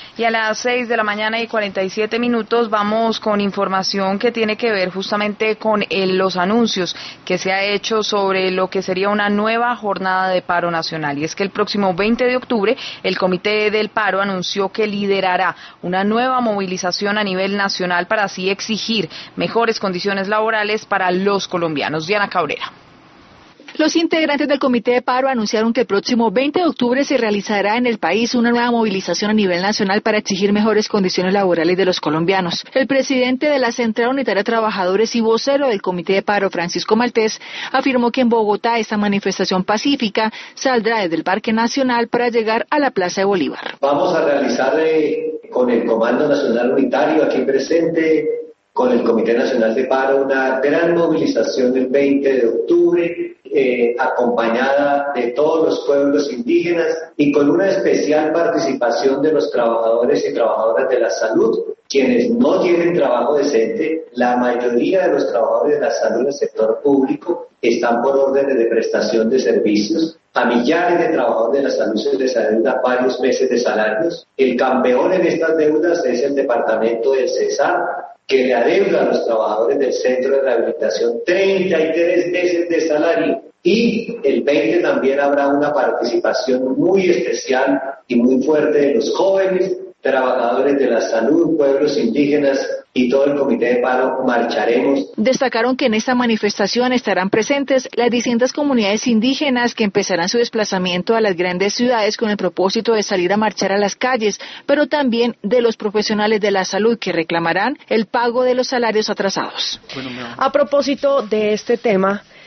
Y a las 6:47 vamos con información que tiene que ver justamente con los anuncios que se ha hecho sobre lo que sería una nueva jornada de paro nacional. Y es que el próximo 20 de octubre el Comité del Paro anunció que liderará una nueva movilización a nivel nacional para así exigir mejores condiciones laborales para los colombianos. Diana Cabrera. Los integrantes del Comité de Paro anunciaron que el próximo 20 de octubre se realizará en el país una nueva movilización a nivel nacional para exigir mejores condiciones laborales de los colombianos. El presidente de la Central Unitaria de Trabajadores y vocero del Comité de Paro, Francisco Maltés, afirmó que en Bogotá esta manifestación pacífica saldrá desde el Parque Nacional para llegar a la Plaza de Bolívar. Vamos a realizar con el Comando Nacional Unitario aquí presente, con el Comité Nacional de Paro, una gran movilización el 20 de octubre, acompañada de todos los pueblos indígenas y con una especial participación de los trabajadores y trabajadoras de la salud, quienes no tienen trabajo decente. La mayoría de los trabajadores de la salud del sector público están por órdenes de prestación de servicios. A millares de trabajadores de la salud se les adeuda varios meses de salarios. El campeón en estas deudas es el departamento del Cesar, que le adeuda a los trabajadores del centro de rehabilitación 33 meses de salario. Y el 20 también habrá una participación muy especial y muy fuerte de los jóvenes, trabajadores de la salud, pueblos indígenas y todo el Comité de Paro. Marcharemos. Destacaron que en esta manifestación estarán presentes las distintas comunidades indígenas que empezarán su desplazamiento a las grandes ciudades con el propósito de salir a marchar a las calles, pero también de los profesionales de la salud que reclamarán el pago de los salarios atrasados. A propósito de este tema,